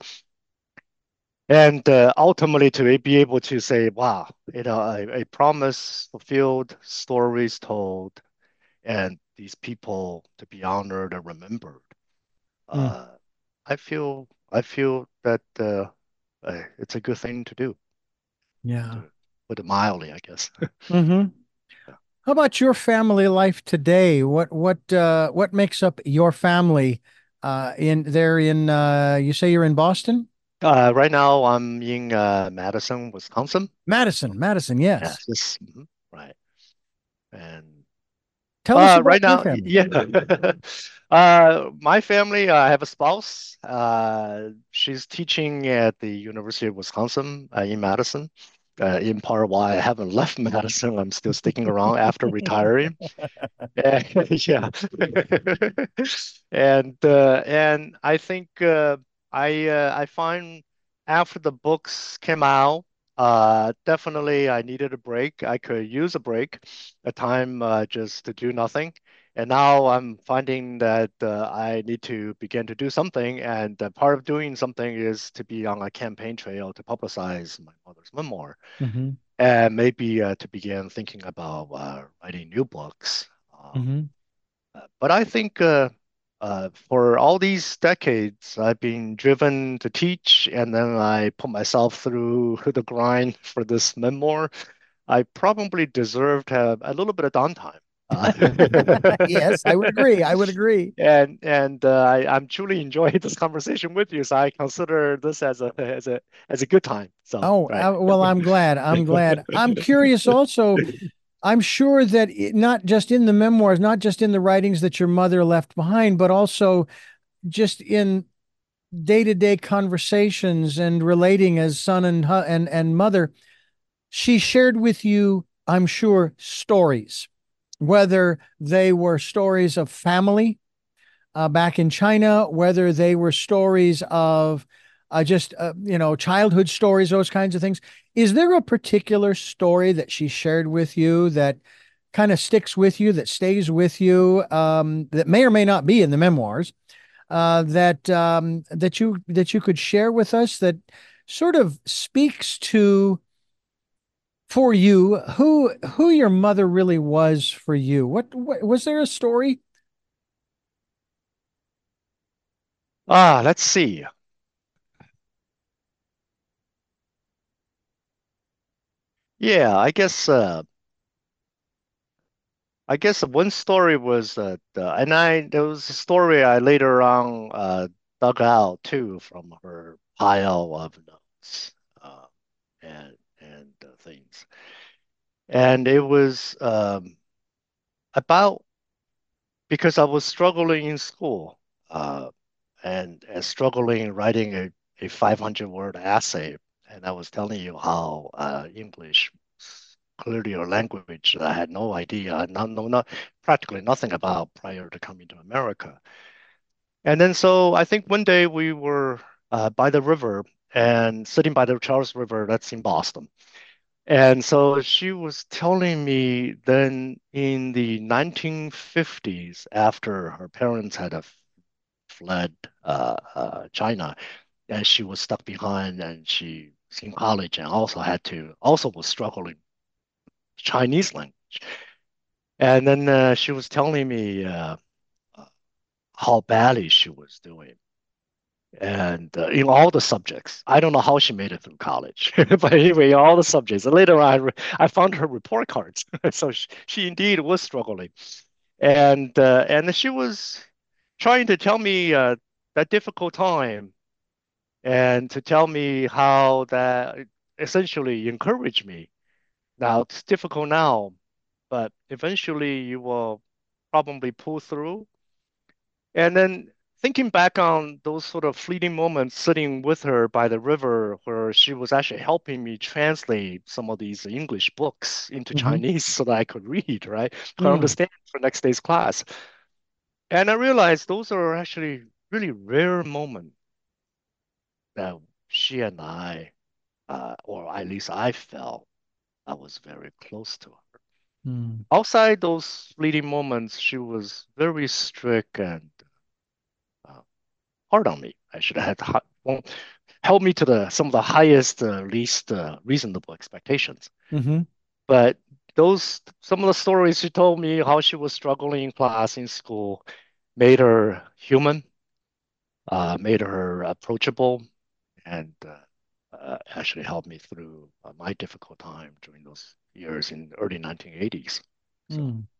And uh, ultimately to be able to say, wow, you know, a, a promise fulfilled, stories told, and these people to be honored and remembered. Mm. Uh, I feel I feel that uh, uh, it's a good thing to do, Yeah. to put it mildly, I guess. Hmm. Yeah. How about your family life today? What what uh, what makes up your family? Uh, in there in uh, you say you're in Boston? Uh, right now, I'm in uh, Madison, Wisconsin. Madison, Madison, yes. Yes, this, mhm, right. And Tell us uh, about right your now, y- family. yeah. Uh, my family, uh, I have a spouse. Uh, she's teaching at the University of Wisconsin uh, in Madison. Uh, in part why I haven't left Madison, I'm still sticking around after retiring. Yeah, yeah. And uh, and I think uh, I uh, I find after the books came out, uh, definitely I needed a break. I could use a break, a time uh, just to do nothing. And now I'm finding that uh, I need to begin to do something. And uh, part of doing something is to be on a campaign trail to publicize my mother's memoir. Mm-hmm. And maybe uh, to begin thinking about uh, writing new books. Um, Mm-hmm. uh, but I think uh, uh, for all these decades, I've been driven to teach, and then I put myself through the grind for this memoir. I probably deserve to have a little bit of downtime. Uh, Yes, I would agree. I would agree. and and uh, I, I'm truly enjoying this conversation with you, so I consider this as a as a as a good time. So, Oh, right. uh, well, I'm glad. I'm glad. I'm curious also. I'm sure that it, not just in the memoirs, not just in the writings that your mother left behind, but also just in day-to-day conversations and relating as son and hu- and and mother, she shared with you, I'm sure, stories, whether they were stories of family uh, back in China, whether they were stories of uh, just, uh, you know, childhood stories, those kinds of things. Is there a particular story that she shared with you that kind of sticks with you, that stays with you, um, that may or may not be in the memoirs, uh, that um, that you that you could share with us that sort of speaks to for you who who your mother really was for you? What, what was there a story? Ah, let's see. Yeah, I guess uh, I guess one story was that, uh, and I there was a story I later on uh, dug out too from her pile of notes uh, and and uh, things, and it was um, about because I was struggling in school uh, and, and struggling writing a, a five hundred word essay, and I was telling you how uh, English was clearly a language that I had no idea, not, no, not practically nothing about prior to coming to America. And then so I think one day we were uh, by the river and sitting by the Charles River, that's in Boston. And so she was telling me then in the nineteen fifties, after her parents had uh, fled uh, uh, China, and she was stuck behind, and she was in college, and also had to also was struggling Chinese language. And then uh, she was telling me uh, how badly she was doing. And uh, in all the subjects, I don't know how she made it through college, but anyway, in all the subjects. And later on, I, re- I found her report cards, so she, she indeed was struggling, and uh, and she was trying to tell me uh, that difficult time, and to tell me how that essentially encouraged me. Now it's difficult now, but eventually you will probably pull through. And then thinking back on those sort of fleeting moments sitting with her by the river where she was actually helping me translate some of these English books into Mm-hmm. Chinese so that I could read, right? Could Mm, understand for next day's class. And I realized those are actually really rare moments that she and I, uh, or at least I felt I was very close to her. mm, Outside those fleeting moments, she was very strict and uh, hard on me. I should have had well, held me to the some of the highest, uh, least uh, reasonable expectations. mm-hmm. But those some of the stories she told me how she was struggling in class in school made her human, uh, made her approachable, and uh, uh, actually helped me through uh, my difficult time during those years in the early nineteen eighties. So, Mm.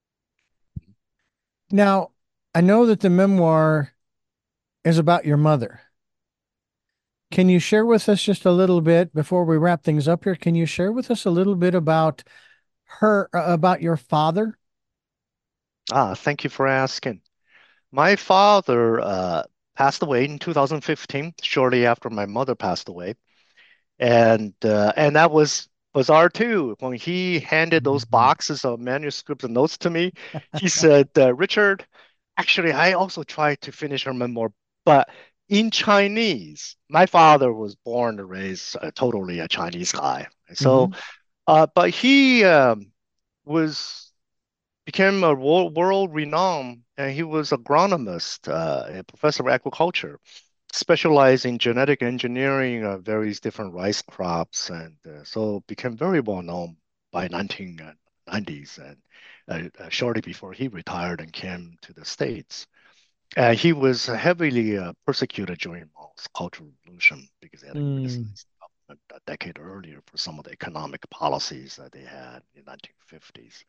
Now, I know that the memoir is about your mother. Can you share with us just a little bit before we wrap things up here? Can you share with us a little bit about her, uh, about your father? ah, thank you for asking. My father uh, passed away in two thousand fifteen, shortly after my mother passed away. And uh, and that was bizarre too. When he handed those Mhm. boxes of manuscripts and notes to me, he said, uh, Richard, actually, I also tried to finish her memoir, but in Chinese. My father was born and raised uh, totally a Chinese guy. So, Mhm. uh, but he um, was became a world, world renowned, and he was agronomist, uh, a professor of agriculture, specialized in genetic engineering of various different rice crops, and uh, so became very well known by nineteen nineties and uh, uh, shortly before he retired and came to the States. Uh, he was heavily uh, persecuted during Mao's Cultural Revolution because they had Mm, criticized the government a decade earlier for some of the economic policies that they had in the nineteen fifties.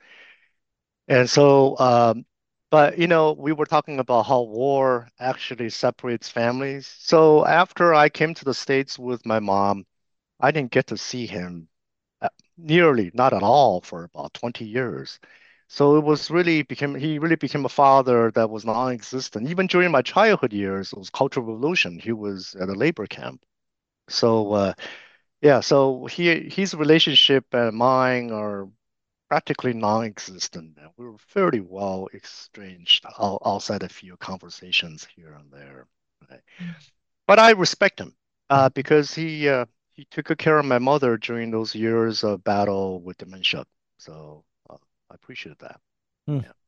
And so, um, but you know, we were talking about how war actually separates families. So after I came to the States with my mom, I didn't get to see him uh, nearly, not at all, for about twenty years. So it was really became he really became a father that was non-existent. Even during my childhood years, it was Cultural Revolution. He was at a labor camp. So uh, yeah, so he his relationship and mine are practically non-existent. And we were fairly well exchanged out- outside a few conversations here and there. Right? But I respect him uh, because he uh, he took good care of my mother during those years of battle with dementia. So uh, I appreciate that. mm. Yeah.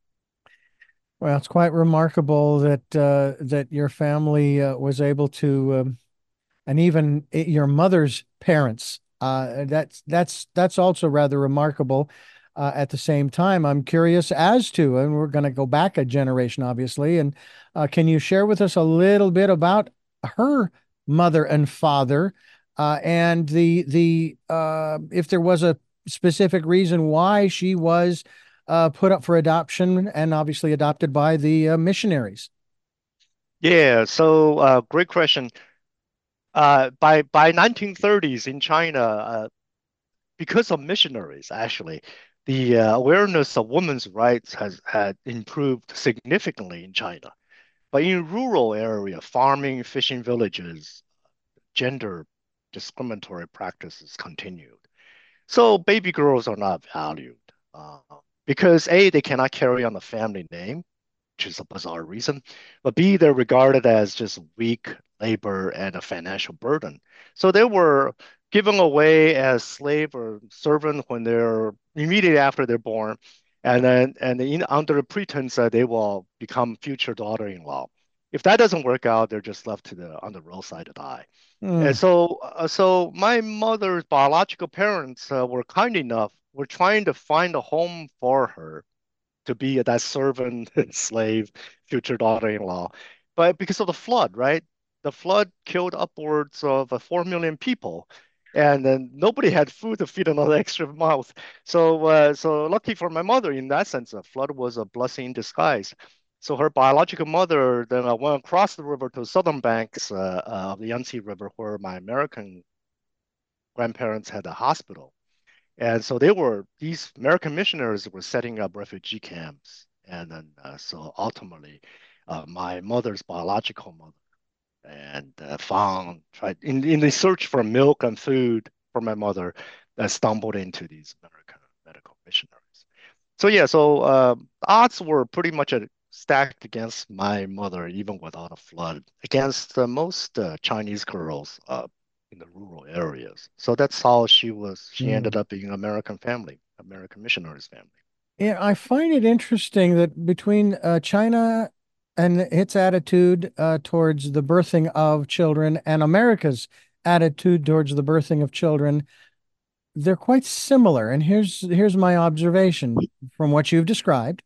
Well, it's quite remarkable that uh, that your family uh, was able to, um, and even i- your mother's parents. Uh, that's that's that's also rather remarkable. Uh, at the same time, I'm curious as to, and we're going to go back a generation, obviously. And uh, can you share with us a little bit about her mother and father, uh, and the the uh, if there was a specific reason why she was uh, put up for adoption and obviously adopted by the uh, missionaries? Yeah. So uh, great question. Uh, by by nineteen thirties in China, uh, because of missionaries, actually, the uh, awareness of women's rights has had improved significantly in China. But in rural area, farming, fishing villages, gender discriminatory practices continued. So baby girls are not valued uh, because A, they cannot carry on the family name, which is a bizarre reason, but B, they're regarded as just weak labor and a financial burden. So they were given away as slave or servant when they're immediately after they're born, and then and in, under the pretense that they will become future daughter-in-law. If that doesn't work out, they're just left to the on the roadside to die. And Mm, so, uh, so my mother's biological parents uh, were kind enough, were trying to find a home for her to be that servant, slave, future daughter-in-law. But because of the flood, right? The flood killed upwards of uh, four million people. And then nobody had food to feed another extra mouth. So, uh, so lucky for my mother in that sense, the flood was a blessing in disguise. So her biological mother then uh, went across the river to the southern banks uh, uh, of the Yangtze River, where my American grandparents had a hospital. And so they were, these American missionaries were setting up refugee camps. And then, uh, so ultimately, uh, my mother's biological mother and uh, found, tried in, in the search for milk and food for my mother, uh, stumbled into these American medical missionaries. So yeah, so uh, odds were pretty much uh, stacked against my mother, even without a flood, against uh, most uh, Chinese girls uh, in the rural areas. So that's how she was. She ended mm. up being an American family, American missionaries family. Yeah, I find it interesting that between uh, China and its attitude uh, towards the birthing of children and America's attitude towards the birthing of children, they're quite similar. And here's here's my observation from what you've described.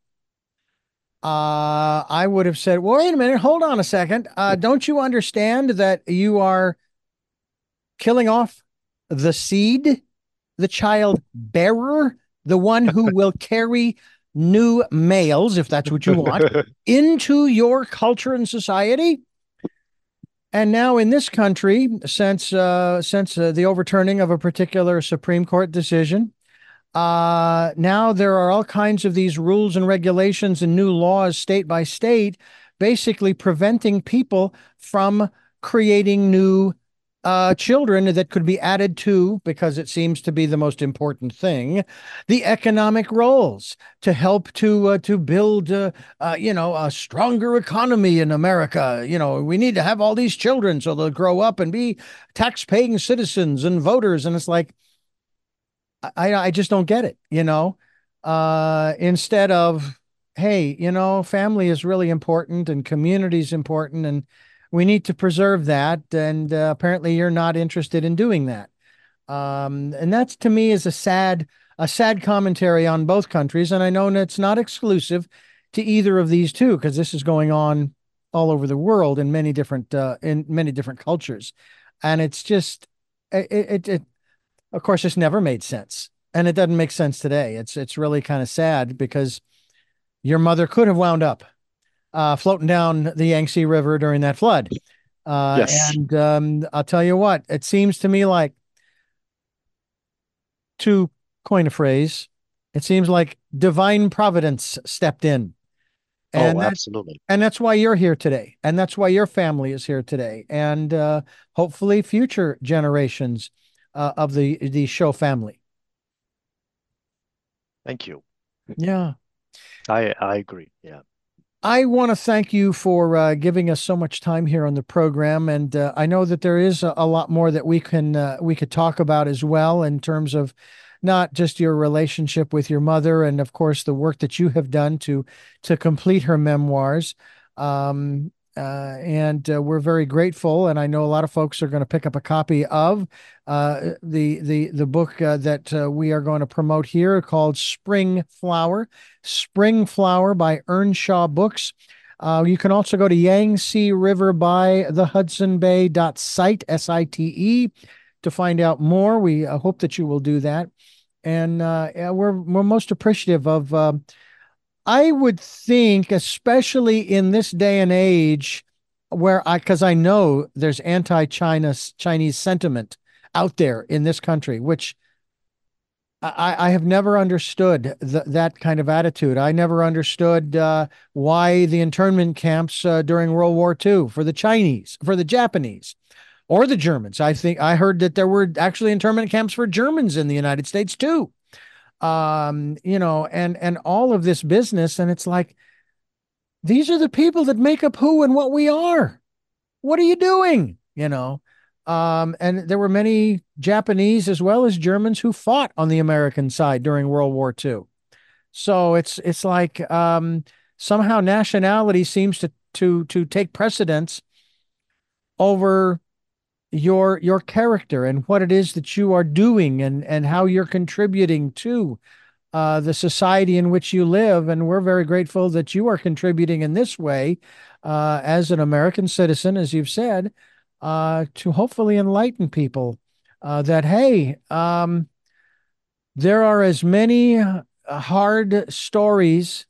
Uh, I would have said, well, wait a minute, hold on a second. Uh, don't you understand that you are killing off the seed, the child bearer, the one who will carry new males, if that's what you want, into your culture and society? And now in this country, since uh, since uh, the overturning of a particular Supreme Court decision, uh, now there are all kinds of these rules and regulations and new laws, state by state, basically preventing people from creating new uh, children that could be added to, because it seems to be the most important thing, the economic roles to help to uh, to build, uh, uh, you know, a stronger economy in America. You know, we need to have all these children so they'll grow up and be tax-paying citizens and voters. And it's like, I, I just don't get it, you know? uh, instead of, hey, you know, family is really important and community is important and we need to preserve that. And uh, apparently you're not interested in doing that. Um, and that's to me is a sad, a sad commentary on both countries. And I know it's not exclusive to either of these two, because this is going on all over the world in many different, uh, in many different cultures. And it's just, it, it, it of course, it's never made sense. And it doesn't make sense today. It's, it's really kind of sad because your mother could have wound up uh, floating down the Yangtze River during that flood. Uh, Yes. and um, I'll tell you what, it seems to me like, to coin a phrase, it seems like divine providence stepped in. Oh, And that absolutely. and that's why you're here today. And that's why your family is here today. And uh, hopefully future generations uh, of the the show family. Thank you. Yeah. I I agree. Yeah. I want to thank you for uh, giving us so much time here on the program, and uh, I know that there is a, a lot more that we can uh, we could talk about as well in terms of not just your relationship with your mother, and of course the work that you have done to to complete her memoirs. Um, uh, and uh, we're very grateful, and I know a lot of folks are going to pick up a copy of uh, the the the book uh, that uh, we are going to promote here called Spring Flower. Spring Flower by Earnshaw Books. Uh, you can also go to Yangtze River by the Hudson Bay dot site, S I T E, to find out more. We uh, hope that you will do that. And uh, yeah, we're, we're most appreciative of, uh, I would think, especially in this day and age, where I, because I know there's anti-China Chinese sentiment out there in this country, which I, I have never understood th that kind of attitude. I never understood uh, why the internment camps uh, during World War Two for the Chinese, for the Japanese, or the Germans. I think I heard that there were actually internment camps for Germans in the United States too. Um, you know, and and all of this business, and it's like these are the people that make up who and what we are. What are you doing? You know, um, and there were many Japanese as well as Germans who fought on the American side during World War Two. So it's it's like um, somehow nationality seems to to to take precedence over your your character and what it is that you are doing and and how you're contributing to uh, the society in which you live. And we're very grateful that you are contributing in this way uh, as an American citizen, as you've said, uh, to hopefully enlighten people uh, that, hey, um, there are as many uh, hard stories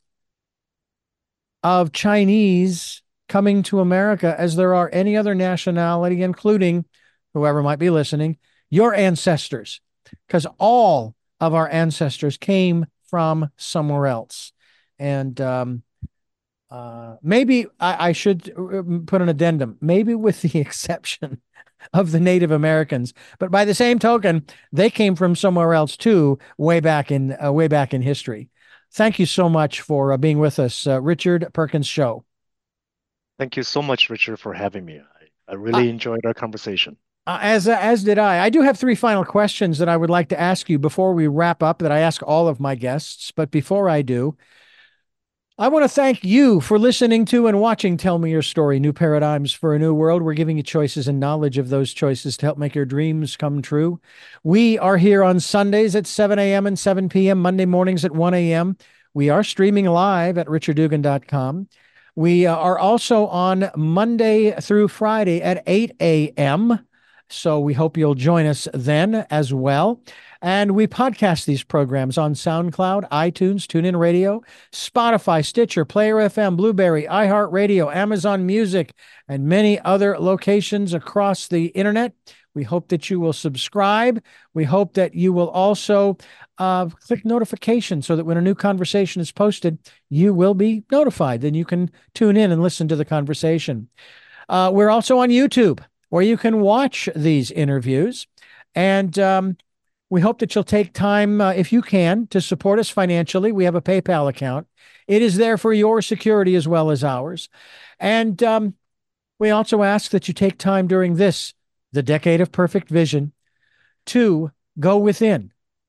of Chinese coming to America as there are any other nationality, including whoever might be listening, your ancestors, because all of our ancestors came from somewhere else. And um, uh, maybe I, I should uh, put an addendum, maybe with the exception of the Native Americans, but by the same token, they came from somewhere else too, way back in uh, way back in history. Thank you so much for uh, being with us, uh, Richard Perkins Show. Thank you so much, Richard, for having me. I, I Uh, really enjoyed our conversation. Uh, as as did I. I do have three final questions that I would like to ask you before we wrap up, that I ask all of my guests. But before I do, I want to thank you for listening to and watching Tell Me Your Story, New Paradigms for a New World. We're giving you choices and knowledge of those choices to help make your dreams come true. We are here on Sundays at seven a m and seven p m, Monday mornings at one a m. We are streaming live at richard dugan dot com. We uh, are also on Monday through Friday at eight a m. So we hope you'll join us then as well. And we podcast these programs on SoundCloud, iTunes, TuneIn Radio, Spotify, Stitcher, Player F M, Blueberry, iHeartRadio, Amazon Music, and many other locations across the internet. We hope that you will subscribe. We hope that you will also uh, click notification so that when a new conversation is posted, you will be notified. Then you can tune in and listen to the conversation. Uh, we're also on YouTube, where you can watch these interviews. And um, we hope that you'll take time, uh, if you can, to support us financially. We have a PayPal account. It is there for your security as well as ours. And um, we also ask that you take time during this, the Decade of Perfect Vision, to go within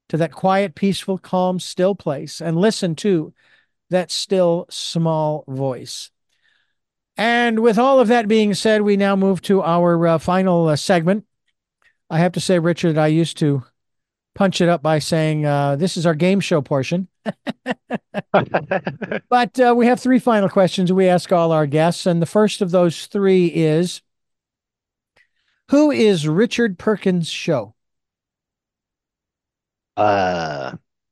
to that quiet, peaceful, calm, still place and listen to that still, small voice. And with all of that being said, we now move to our uh, final uh, segment. I have to say, Richard, I used to punch it up by saying uh, this is our game show portion. But uh, we have three final questions we ask all our guests. And the first of those three is, who is Richard Perkins' show? Uh,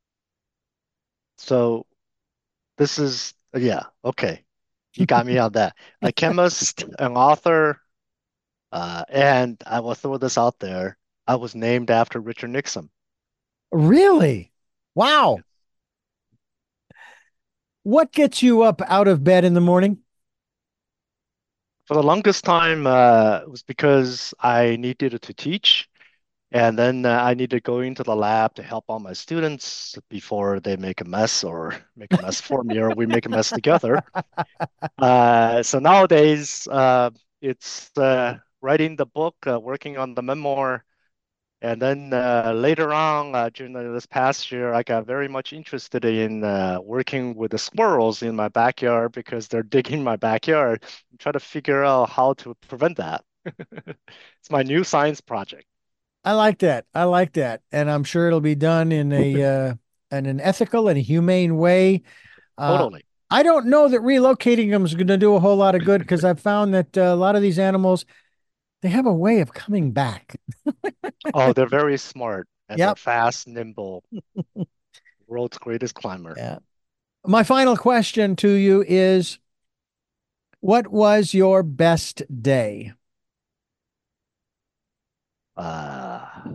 so this is, yeah, okay. You got me on that. A chemist, an author, uh, and I will throw this out there. I was named after Richard Nixon. Really? Wow. What gets you up out of bed in the morning? For the longest time, uh, it was because I needed to teach. And then uh, I need to go into the lab to help all my students before they make a mess or make a mess for me or we make a mess together. Uh, so nowadays, uh, it's uh, writing the book, uh, working on the memoir. And then uh, later on, uh, during this past year, I got very much interested in uh, working with the squirrels in my backyard because they're digging my backyard. I'm trying to figure out how to prevent that. It's my new science project. I like that. I like that. And I'm sure it'll be done in a uh, in an ethical and humane way. Uh, Totally. I don't know that relocating them is going to do a whole lot of good because I've found that uh, a lot of these animals, they have a way of coming back. Oh, they're very smart and they're Yep. fast, nimble, world's greatest climber. Yeah. My final question to you is, what was your best day? Uh,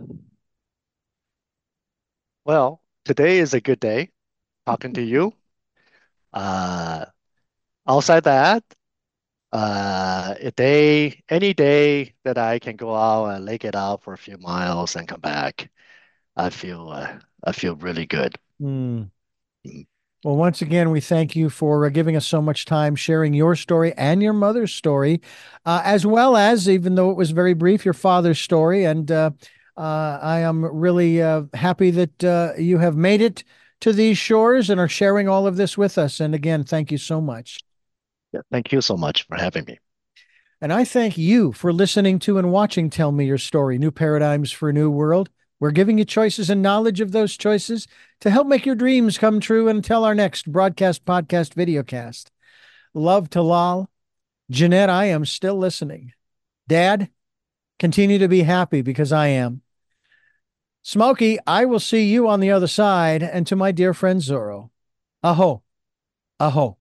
well, today is a good day talking to you. Uh, outside that, uh, a day, any day that I can go out and lake it out for a few miles and come back, I feel uh, I feel really good. Hmm. Well, once again, we thank you for uh, giving us so much time sharing your story and your mother's story, uh, as well as, even though it was very brief, your father's story. And uh, uh, I am really uh, happy that uh, you have made it to these shores and are sharing all of this with us. And again, thank you so much. Yeah, thank you so much for having me. And I thank you for listening to and watching Tell Me Your Story, New Paradigms for a New World. We're giving you choices and knowledge of those choices to help make your dreams come true until our next broadcast, podcast, videocast. Love to Lal. Jeanette, I am still listening. Dad, continue to be happy because I am. Smokey, I will see you on the other side. And to my dear friend Zorro, aho, aho.